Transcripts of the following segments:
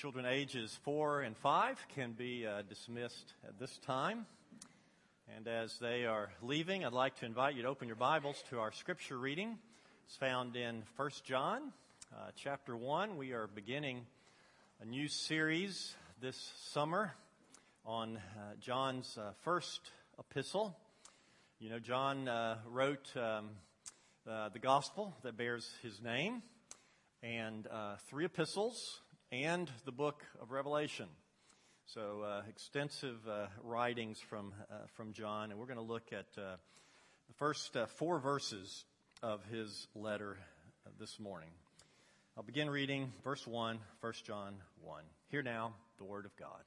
Children ages 4 and 5 can be dismissed at this time. And as they are leaving, I'd like to invite you to open your Bibles to our scripture reading. It's found in 1 John chapter 1. We are beginning a new series this summer on John's first epistle. You know, John wrote the gospel that bears his name, and 3 epistles, and the book of Revelation. So extensive writings from John, and we're going to look at the first 4 verses of his letter this morning. I'll begin reading verse 1, 1 John 1. Hear now the word of God.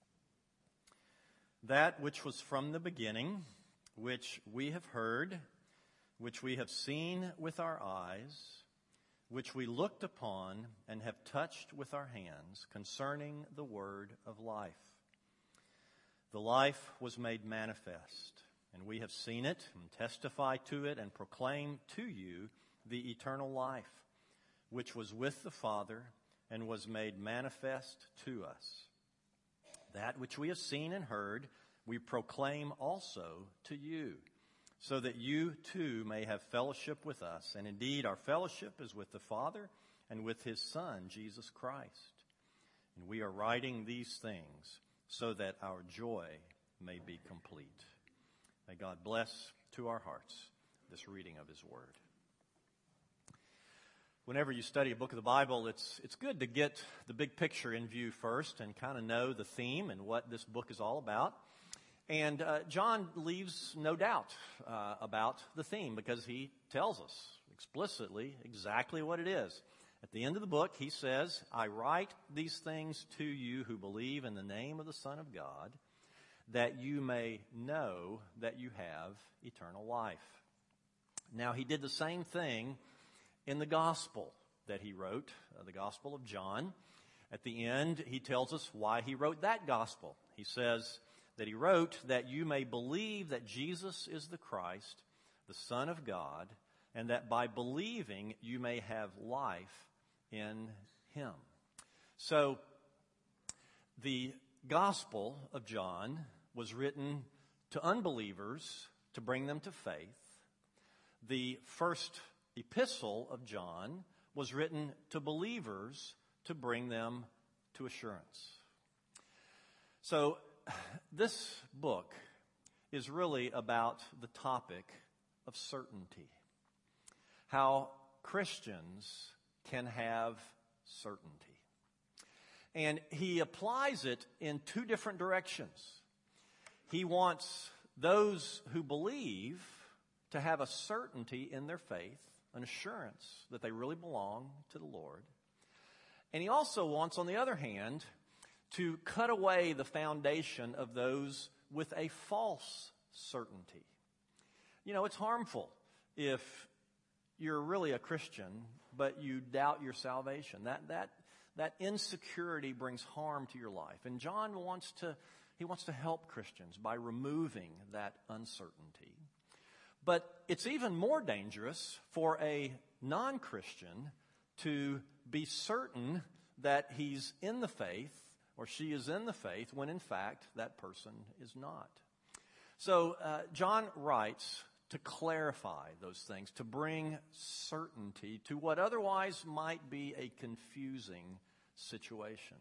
That which was from the beginning, which we have heard, which we have seen with our eyes, which we looked upon and have touched with our hands concerning the word of life. The life was made manifest, and we have seen it and testify to it and proclaim to you the eternal life, which was with the Father and was made manifest to us. That which we have seen and heard, we proclaim also to you, so that you too may have fellowship with us. And indeed, our fellowship is with the Father and with His Son, Jesus Christ. And we are writing these things so that our joy may be complete. May God bless to our hearts this reading of His Word. Whenever you study a book of the Bible, it's good to get the big picture in view first and kind of know the theme and what this book is all about. And John leaves no doubt about the theme, because he tells us explicitly exactly what it is. At the end of the book, he says, I write these things to you who believe in the name of the Son of God, that you may know that you have eternal life. Now, he did the same thing in the gospel that he wrote, the Gospel of John. At the end, he tells us why he wrote that gospel. He says that he wrote that you may believe that Jesus is the Christ, the Son of God, and that by believing you may have life in Him. So the Gospel of John was written to unbelievers to bring them to faith. The first epistle of John was written to believers to bring them to assurance. So this book is really about the topic of certainty. How Christians can have certainty. And he applies it in 2 different directions. He wants those who believe to have a certainty in their faith, an assurance that they really belong to the Lord. And he also wants, on the other hand, to cut away the foundation of those with a false certainty. You know, it's harmful if you're really a Christian, but you doubt your salvation. That insecurity brings harm to your life. And John wants to help Christians by removing that uncertainty. But it's even more dangerous for a non-Christian to be certain that he's in the faith or she is in the faith when in fact that person is not. So John writes to clarify those things, to bring certainty to what otherwise might be a confusing situation.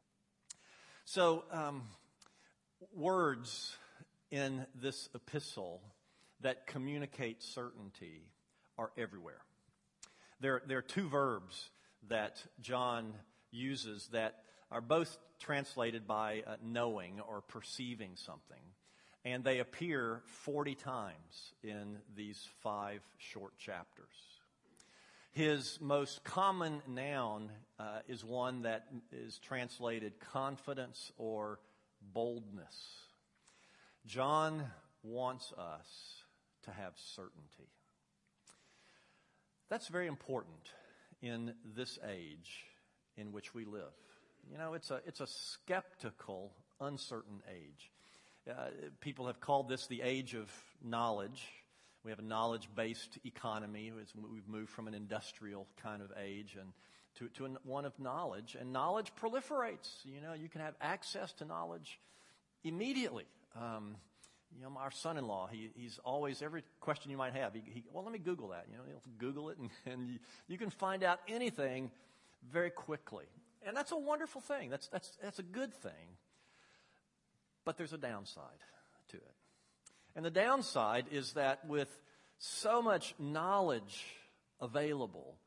So words in this epistle that communicate certainty are everywhere. There are 2 verbs that John uses that are both translated by knowing or perceiving something. And they appear 40 times in these 5 short chapters. His most common noun is one that is translated confidence or boldness. John wants us to have certainty. That's very important in this age in which we live. You know, it's a skeptical, uncertain age. People have called this the age of knowledge. We have a knowledge-based economy. We've moved from an industrial kind of age, and one of knowledge, and knowledge proliferates. You can have access to knowledge immediately. Our son-in-law, he's always, every question you might have, well, let me Google that. He'll Google it, and you can find out anything very quickly. And that's a wonderful thing. That's a good thing. But there's a downside to it. And the downside is that with so much knowledge available,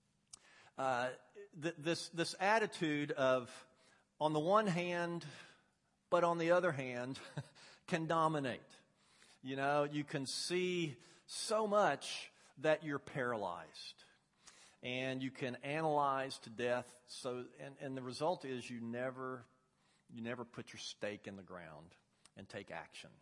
this attitude of, on the one hand, but on the other hand, can dominate. You can see so much that you're paralyzed. And you can analyze to death. And the result is you never put your stake in the ground and take action.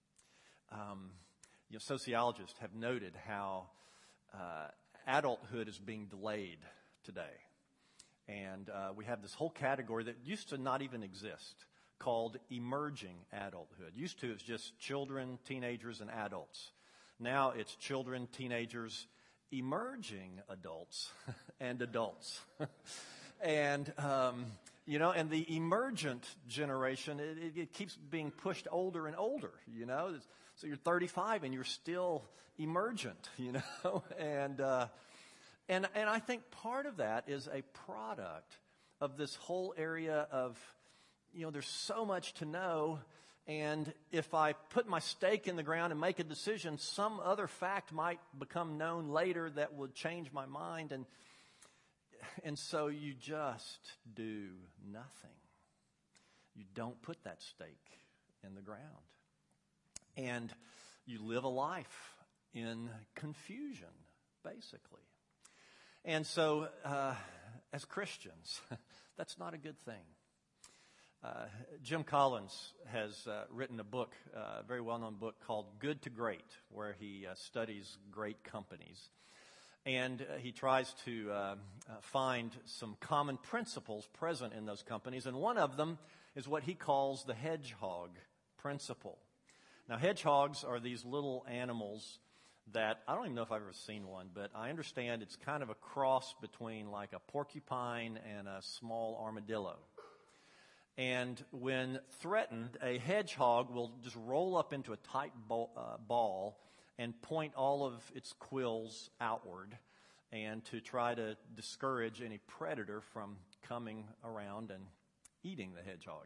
Sociologists have noted how adulthood is being delayed today. And we have this whole category that used to not even exist called emerging adulthood. Used to, it's just children, teenagers, and adults. Now it's children, teenagers, emerging adults, and adults. And, and the emergent generation, it keeps being pushed older and older, So you're 35 and you're still emergent, And I think part of that is a product of this whole area of, there's so much to know, and if I put my stake in the ground and make a decision, some other fact might become known later that would change my mind, and so you just do nothing. You don't put that stake in the ground. And you live a life in confusion, basically. And so, as Christians, that's not a good thing. Jim Collins has written a book, a very well-known book called Good to Great, where he studies great companies. And he tries to find some common principles present in those companies. And one of them is what he calls the hedgehog principle. Now, hedgehogs are these little animals that, I don't even know if I've ever seen one, but I understand it's kind of a cross between like a porcupine and a small armadillo. And when threatened, a hedgehog will just roll up into a tight ball and point all of its quills outward, and to try to discourage any predator from coming around and eating the hedgehog.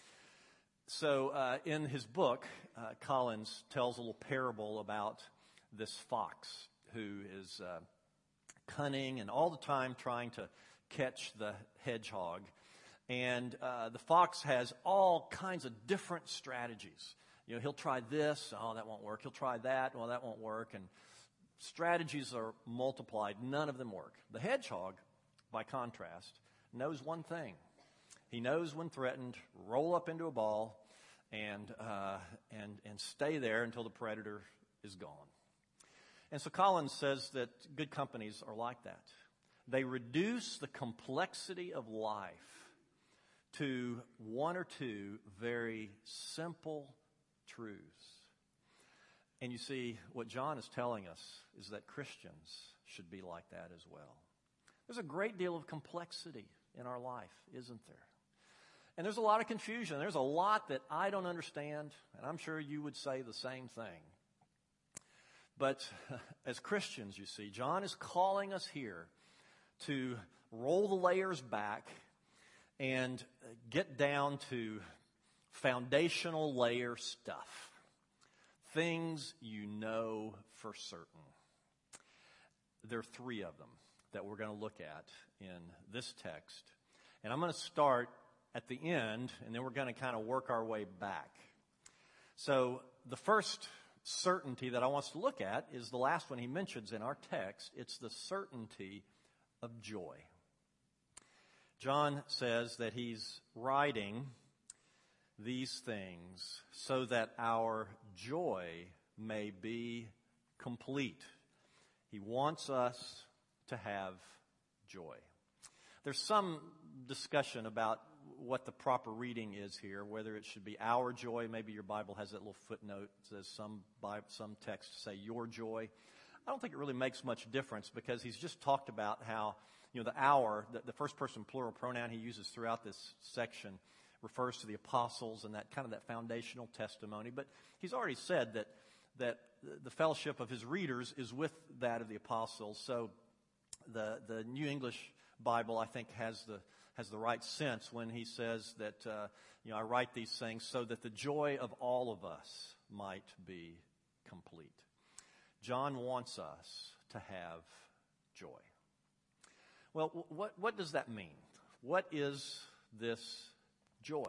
So in his book, Collins tells a little parable about this fox who is cunning and all the time trying to catch the hedgehog. And the fox has all kinds of different strategies. He'll try this, oh, that won't work. He'll try that, well, that won't work. And strategies are multiplied. None of them work. The hedgehog, by contrast, knows one thing. He knows when threatened, roll up into a ball and stay there until the predator is gone. And so Collins says that good companies are like that. They reduce the complexity of life to one or two very simple truths. And you see, what John is telling us is that Christians should be like that as well. There's a great deal of complexity in our life, isn't there? And there's a lot of confusion. There's a lot that I don't understand, and I'm sure you would say the same thing. But as Christians, you see, John is calling us here to roll the layers back and get down to foundational layer stuff. Things you know for certain. There are three of them that we're going to look at in this text. And I'm going to start at the end, and then we're going to kind of work our way back. So the first certainty that I want us to look at is the last one he mentions in our text. It's the certainty of joy. John says that he's writing these things so that our joy may be complete. He wants us to have joy. There's some discussion about what the proper reading is here, whether it should be our joy. Maybe your Bible has that little footnote that says some texts say your joy. I don't think it really makes much difference, because he's just talked about how, the our, the first person plural pronoun he uses throughout this section refers to the apostles and that foundational testimony. But he's already said that the fellowship of his readers is with that of the apostles. So the New English Bible, I think, has the right sense when he says that, I write these things so that the joy of all of us might be complete. John wants us to have joy. Well, what does that mean? What is this joy?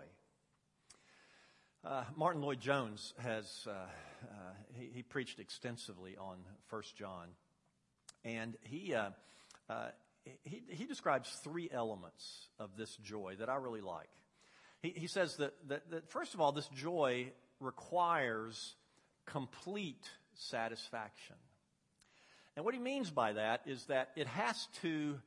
Martin Lloyd-Jones has he preached extensively on 1 John, and he describes three elements of this joy that I really like. He says that first of all, this joy requires complete satisfaction. And what he means by that is that it has to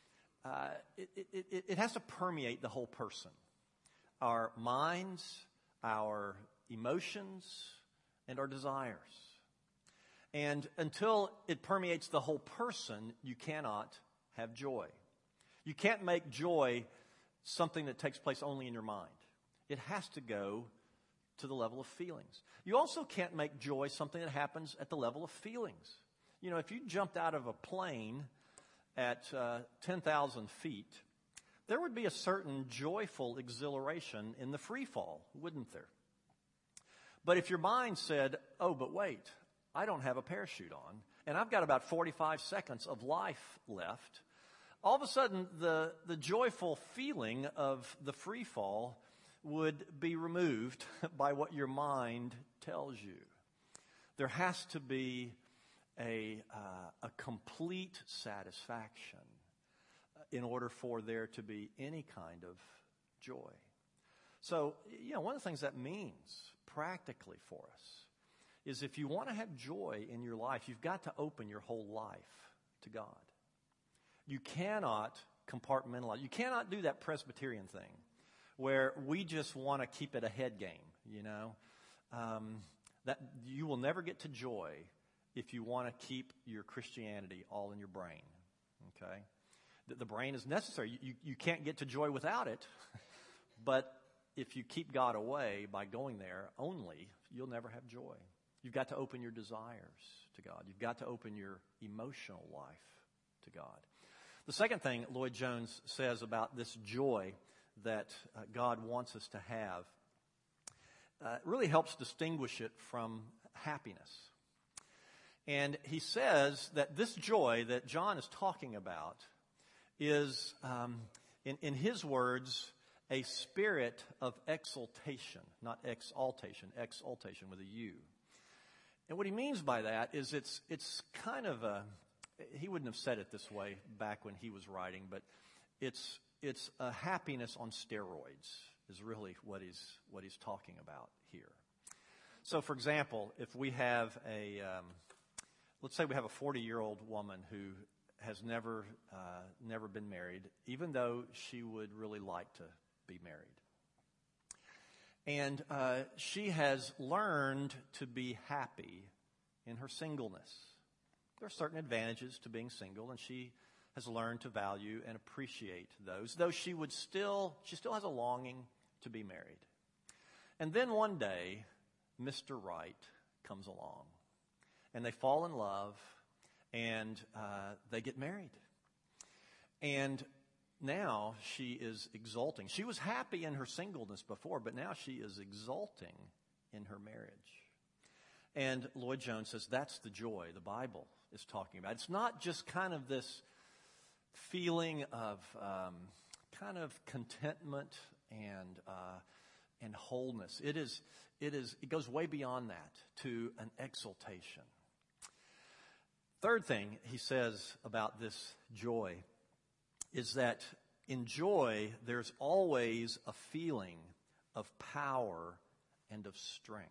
permeate the whole person. Our minds, our emotions, and our desires. And until it permeates the whole person, you cannot have joy. You can't make joy something that takes place only in your mind. It has to go to the level of feelings. You also can't make joy something that happens at the level of feelings. If you jumped out of a plane at 10,000 feet, there would be a certain joyful exhilaration in the free fall, wouldn't there? But if your mind said, oh, but wait, I don't have a parachute on, and I've got about 45 seconds of life left, all of a sudden the joyful feeling of the free fall would be removed by what your mind tells you. There has to be a complete satisfaction in order for there to be any kind of joy. So, one of the things that means practically for us is if you want to have joy in your life, you've got to open your whole life to God. You cannot compartmentalize. You cannot do that Presbyterian thing where we just want to keep it a head game, that you will never get to joy if you want to keep your Christianity all in your brain, okay? The brain is necessary. You can't get to joy without it, but if you keep God away by going there only, you'll never have joy. You've got to open your desires to God. You've got to open your emotional life to God. The second thing Lloyd-Jones says about this joy that God wants us to have really helps distinguish it from happiness. And he says that this joy that John is talking about is, in his words, a spirit of exultation, not exaltation, exaltation with a U. And what he means by that is it's kind of he wouldn't have said it this way back when he was writing, but it's a happiness on steroids is really what he's talking about here. So, for example, if we have let's say we have a 40-year-old woman who has never been married, even though she would really like to be married. And she has learned to be happy in her singleness. There are certain advantages to being single, and she has learned to value and appreciate those, though she still has a longing to be married. And then one day, Mr. Right comes along, and they fall in love, and they get married. And now she is exulting. She was happy in her singleness before, but now she is exulting in her marriage. And Lloyd-Jones says that's the joy the Bible is talking about. It's not just kind of this feeling of kind of contentment and wholeness. It goes way beyond that to an exultation. Third thing he says about this joy is that in joy, there's always a feeling of power and of strength.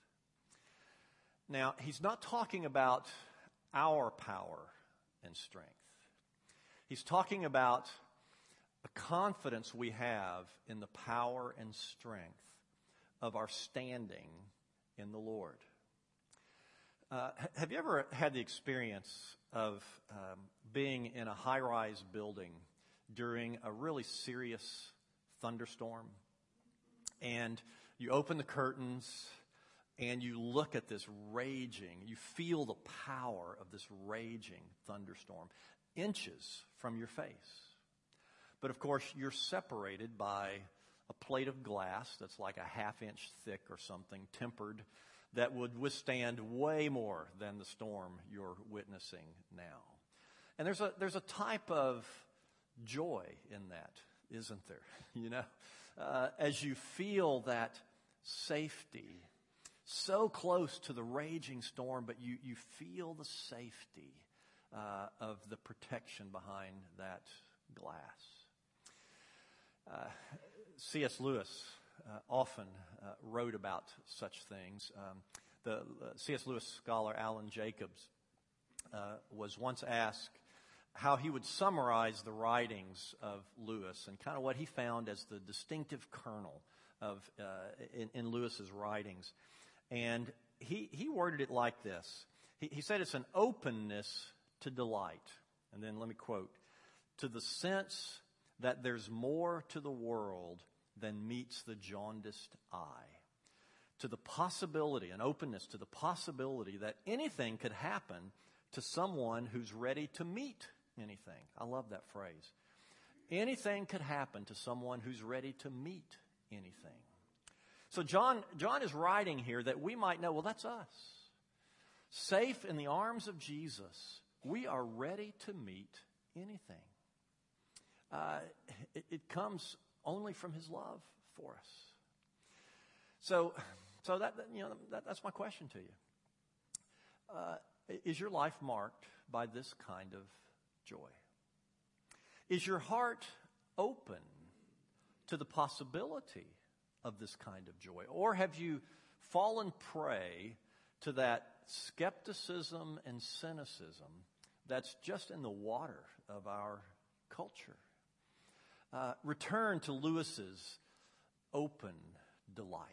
Now, he's not talking about our power and strength. He's talking about a confidence we have in the power and strength of our standing in the Lord. Have you ever had the experience of being in a high-rise building during a really serious thunderstorm? And you open the curtains and you look at this raging, you feel the power of this raging thunderstorm inches from your face. But of course, you're separated by a plate of glass that's like a half-inch thick or something, tempered, that would withstand way more than the storm you're witnessing now. And there's a type of joy in that, isn't there? You know, as you feel that safety so close to the raging storm, but you feel the safety of the protection behind that glass. C.S. Lewis often wrote about such things. The C.S. Lewis scholar Alan Jacobs was once asked how he would summarize the writings of Lewis and kind of what he found as the distinctive kernel of in Lewis's writings. And he worded it like this. He said it's an openness to delight. And then let me quote, to the sense that there's more to the world than meets the jaundiced eye. To the possibility, an openness to the possibility that anything could happen to someone who's ready to meet anything. I love that phrase. Anything could happen to someone who's ready to meet anything. So John is writing here that we might know, well, that's us. Safe in the arms of Jesus, we are ready to meet anything. It comes only from His love for us. So that's my question to you. Is your life marked by this kind of joy? Is your heart open to the possibility of this kind of joy? Or have you fallen prey to that skepticism and cynicism that's just in the water of our culture? Return to Lewis's open delight.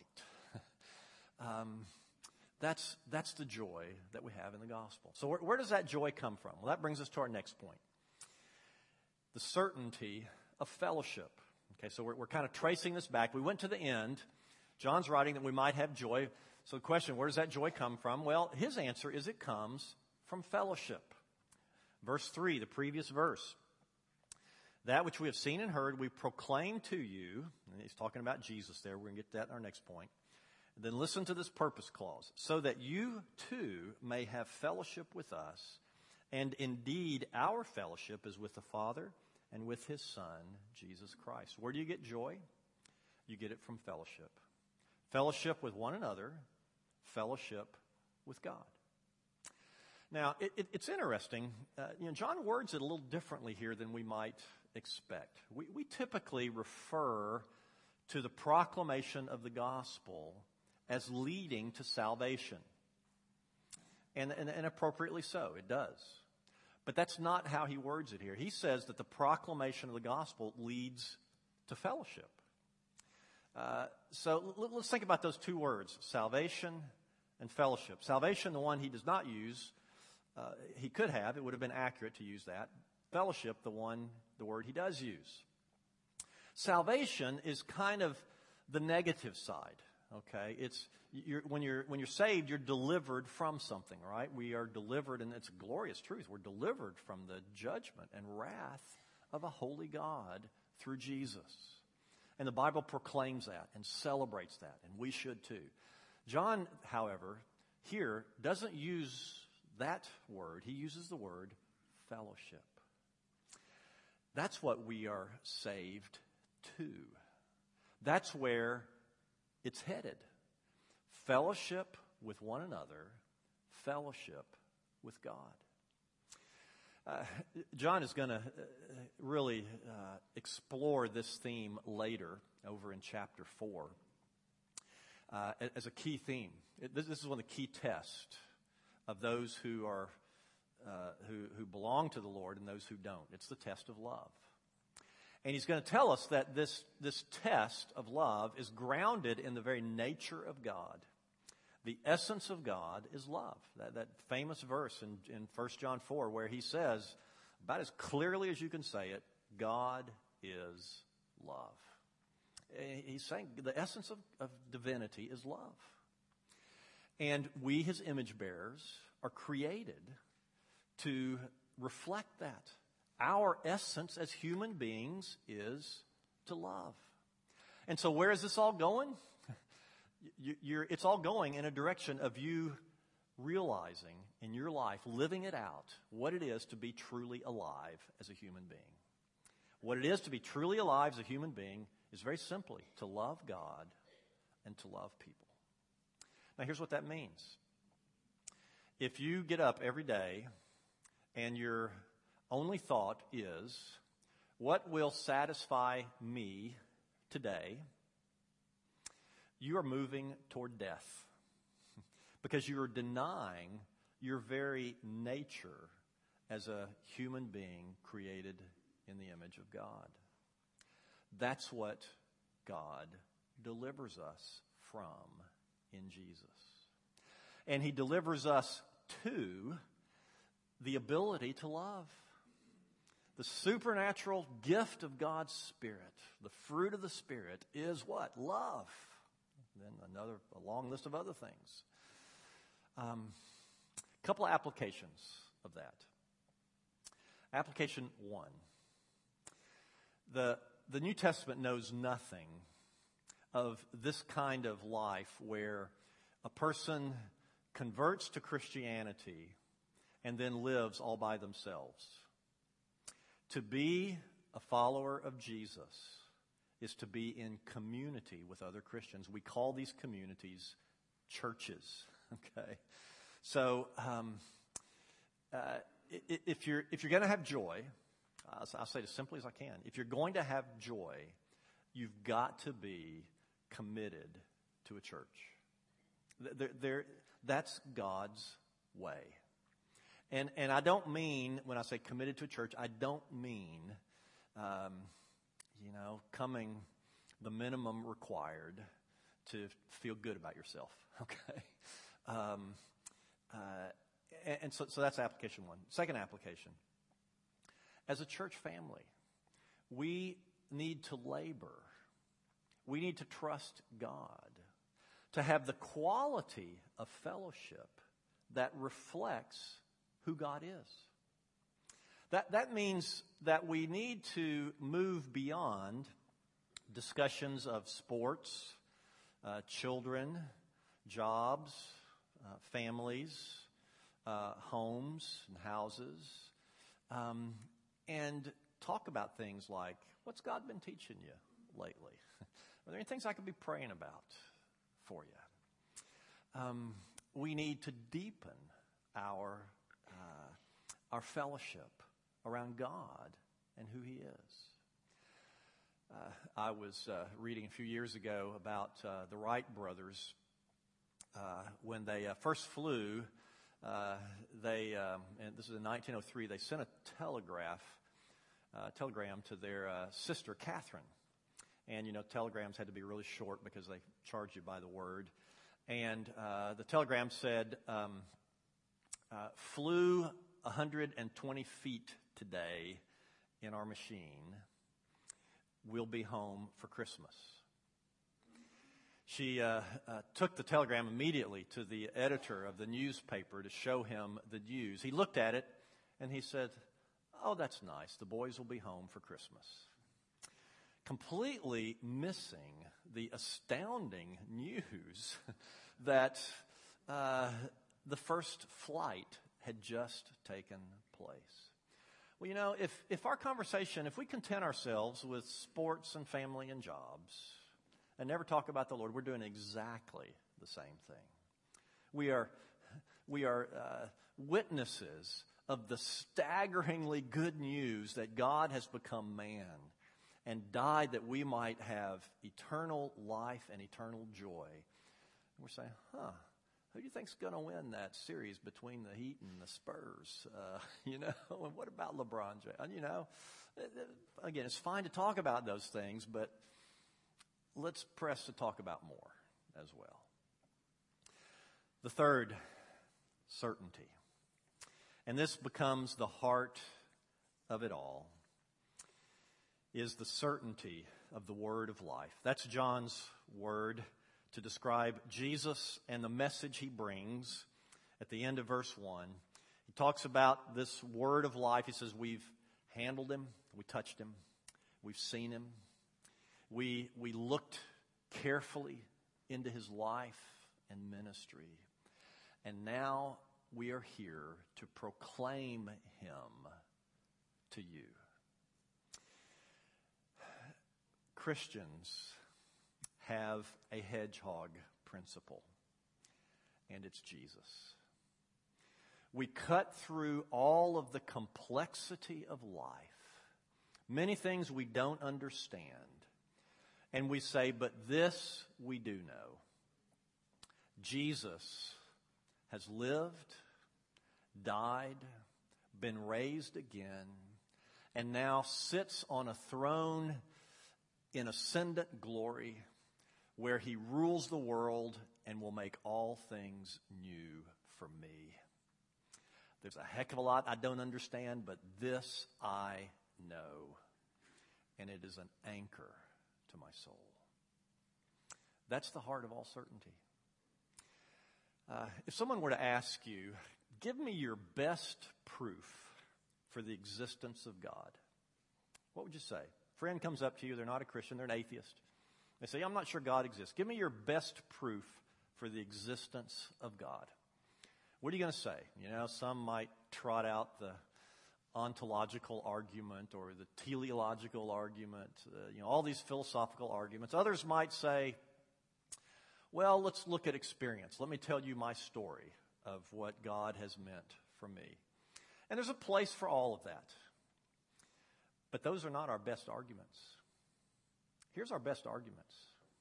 That's the joy that we have in the gospel. So where does that joy come from? Well, that brings us to our next point. The certainty of fellowship. Okay, so we're kind of tracing this back. We went to the end. John's writing that we might have joy. So the question, where does that joy come from? Well, his answer is it comes from fellowship. Verse 3, the previous verse. That which we have seen and heard, we proclaim to you. And he's talking about Jesus there. We're going to get to that in our next point. And then listen to this purpose clause. So that you too may have fellowship with us. And indeed, our fellowship is with the Father and with His Son, Jesus Christ. Where do you get joy? You get it from fellowship. Fellowship with one another. Fellowship with God. Now, it's interesting. John words it a little differently here than we might expect. We typically refer to the proclamation of the gospel as leading to salvation. And appropriately so, it does. But that's not how he words it here. He says that the proclamation of the gospel leads to fellowship. So let's think about those two words, salvation and fellowship. Salvation, the one he does not use, he could have. It would have been accurate to use that. Fellowship, the word he does use. Salvation is kind of the negative side. Okay, when you're saved, you're delivered from something, right? We are delivered, and it's a glorious truth. We're delivered from the judgment and wrath of a holy God through Jesus. And the Bible proclaims that and celebrates that, and we should too. John, however, here doesn't use that word. He uses the word fellowship. That's what we are saved to. That's where it's headed. Fellowship with one another, fellowship with God. John is going to really explore this theme later over in chapter 4 as a key theme. This is one of the key tests of those who are who belong to the Lord and those who don't. It's the test of love. And he's going to tell us that this test of love is grounded in the very nature of God. The essence of God is love. That famous verse in 1 John 4 where he says, about as clearly as you can say it, God is love. He's saying the essence of divinity is love. And we, his image bearers, are created to reflect that. Our essence as human beings is to love. And so where is this all going? It's all going in a direction of you realizing in your life, living it out, what it is to be truly alive as a human being. What it is to be truly alive as a human being is very simply to love God and to love people. Now here's what that means. If you get up every day and your only thought is, what will satisfy me today? You are moving toward death because you are denying your very nature as a human being created in the image of God. That's what God delivers us from in Jesus. And he delivers us to the ability to love. The supernatural gift of God's Spirit, the fruit of the Spirit, is what? Love. Then a long list of other things. A couple of applications of that. Application 1. The New Testament knows nothing of this kind of life where a person converts to Christianity and then lives all by themselves. To be a follower of Jesus is to be in community with other Christians. We call these communities churches. Okay, so if you're going to have joy, I'll say it as simply as I can. If you're going to have joy, you've got to be committed to a church. That's God's way. And I don't mean, when I say committed to a church, I don't mean, coming the minimum required to feel good about yourself, okay? So that's application 1. Second application. As a church family, we need to labor. We need to trust God to have the quality of fellowship that reflects who God is. That means that we need to move beyond discussions of sports, children, jobs, families, homes and houses, and talk about things like, what's God been teaching you lately? Are there any things I could be praying about for you? We need to deepen our fellowship around God and who he is. I was reading a few years ago about the Wright brothers. When they first flew, and this is in 1903, they sent a telegram to their sister, Catherine. And, telegrams had to be really short because they charged you by the word. And the telegram said, flew 120 feet today in our machine. We'll be home for Christmas. She took the telegram immediately to the editor of the newspaper to show him the news. He looked at it and he said, "Oh, that's nice. The boys will be home for Christmas." Completely missing the astounding news that the first flight had just taken place. Well, if our conversation, if we content ourselves with sports and family and jobs and never talk about the Lord, we're doing exactly the same thing. We are witnesses of the staggeringly good news that God has become man and died that we might have eternal life and eternal joy. And we're saying, who do you think's going to win that series between the Heat and the Spurs? And what about LeBron James? Again, it's fine to talk about those things, but let's press to talk about more as well. The third, certainty. And this becomes the heart of it all, is the certainty of the word of life. That's John's word to describe Jesus and the message he brings at the end of verse 1. He talks about this word of life. He says, we've handled him, we touched him, we've seen him, we looked carefully into his life and ministry, and now we are here to proclaim him to you. Christians have a hedgehog principle, and it's Jesus. We cut through all of the complexity of life, many things we don't understand, and we say, but this we do know. Jesus has lived, died, been raised again, and now sits on a throne in ascendant glory where he rules the world and will make all things new for me. There's a heck of a lot I don't understand, but this I know, and it is an anchor to my soul. That's the heart of all certainty. If someone were to ask you, give me your best proof for the existence of God, what would you say? A friend comes up to you, they're not a Christian, they're an atheist. They say, I'm not sure God exists. Give me your best proof for the existence of God. What are you going to say? You know, some might trot out the ontological argument or the teleological argument, all these philosophical arguments. Others might say, well, let's look at experience. Let me tell you my story of what God has meant for me. And there's a place for all of that. But those are not our best arguments. Here's our best arguments.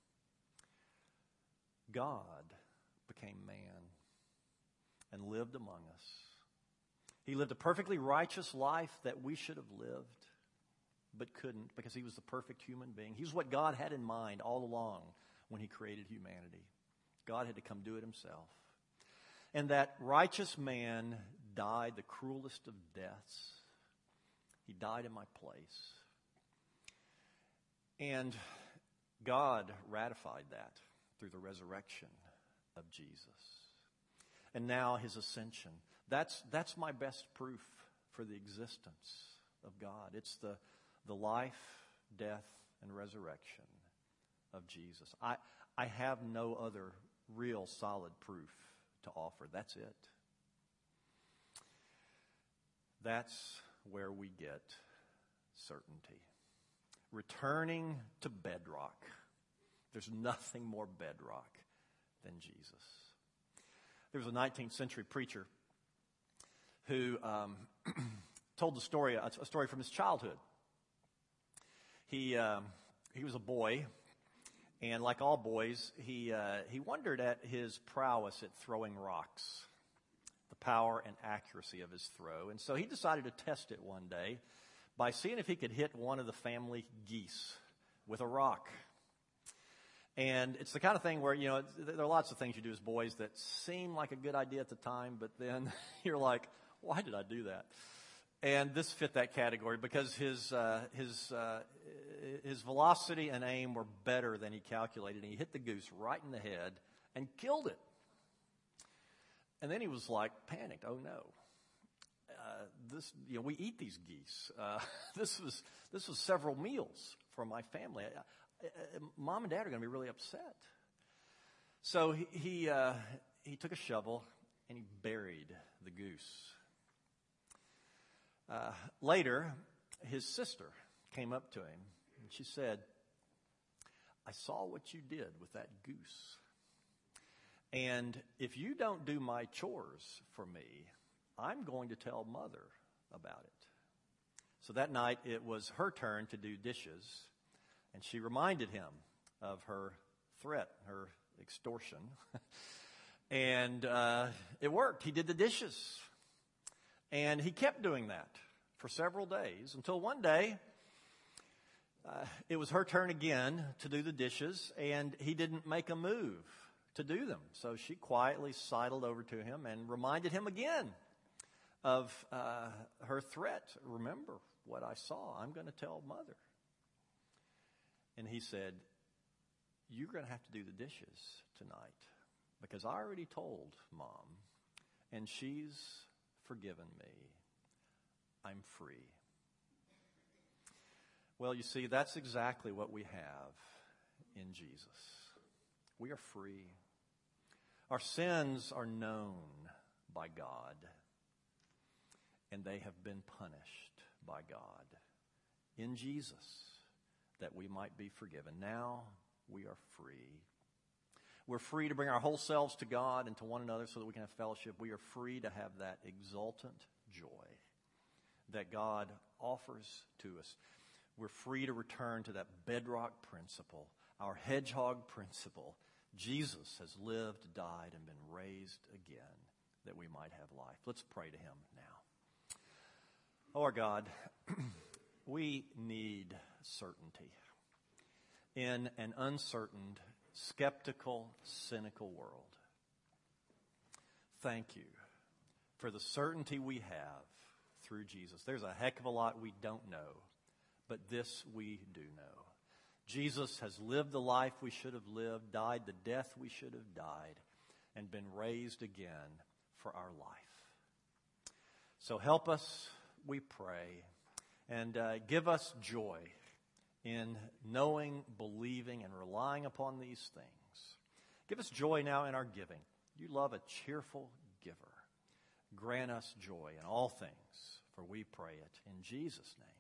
God became man and lived among us. He lived a perfectly righteous life that we should have lived, but couldn't because he was the perfect human being. He was what God had in mind all along when he created humanity. God had to come do it himself. And that righteous man died the cruelest of deaths. He died in my place. And God ratified that through the resurrection of Jesus. And now his ascension. That's my best proof for the existence of God. It's the life, death, and resurrection of Jesus. I have no other real solid proof to offer. That's it. That's where we get certainty. Returning to bedrock. There's nothing more bedrock than Jesus. There was a 19th century preacher who told a story from his childhood. He was a boy, and like all boys, he wondered at his prowess at throwing rocks, the power and accuracy of his throw. And so he decided to test it one day by seeing if he could hit one of the family geese with a rock. And it's the kind of thing where, there are lots of things you do as boys that seem like a good idea at the time, but then you're like, why did I do that? And this fit that category because his velocity and aim were better than he calculated. And he hit the goose right in the head and killed it. And then he was like panicked. Oh no. We eat these geese. This was several meals for my family. Mom and Dad are going to be really upset. So he took a shovel and he buried the goose. Later, his sister came up to him and she said, I saw what you did with that goose. And if you don't do my chores for me, I'm going to tell Mother about it. So that night, it was her turn to do dishes, and she reminded him of her threat, her extortion. And it worked. He did the dishes. And he kept doing that for several days until one day, it was her turn again to do the dishes, and he didn't make a move to do them. So she quietly sidled over to him and reminded him again of her threat. Remember what I saw. I'm going to tell Mother. And he said, you're going to have to do the dishes tonight because I already told Mom, and she's forgiven me. I'm free. Well, you see, that's exactly what we have in Jesus. We are free. Our sins are known by God, and they have been punished by God in Jesus, that we might be forgiven. Now we are free. We're free to bring our whole selves to God and to one another so that we can have fellowship. We are free to have that exultant joy that God offers to us. We're free to return to that bedrock principle, our hedgehog principle. Jesus has lived, died, and been raised again that we might have life. Let's pray to him now. Oh, our God, we need certainty in an uncertain, skeptical, cynical world. Thank you for the certainty we have through Jesus. There's a heck of a lot we don't know, but this we do know. Jesus has lived the life we should have lived, died the death we should have died, and been raised again for our life. So help us, we pray, and give us joy in knowing, believing, and relying upon these things. Give us joy now in our giving. You love a cheerful giver. Grant us joy in all things, for we pray it in Jesus' name.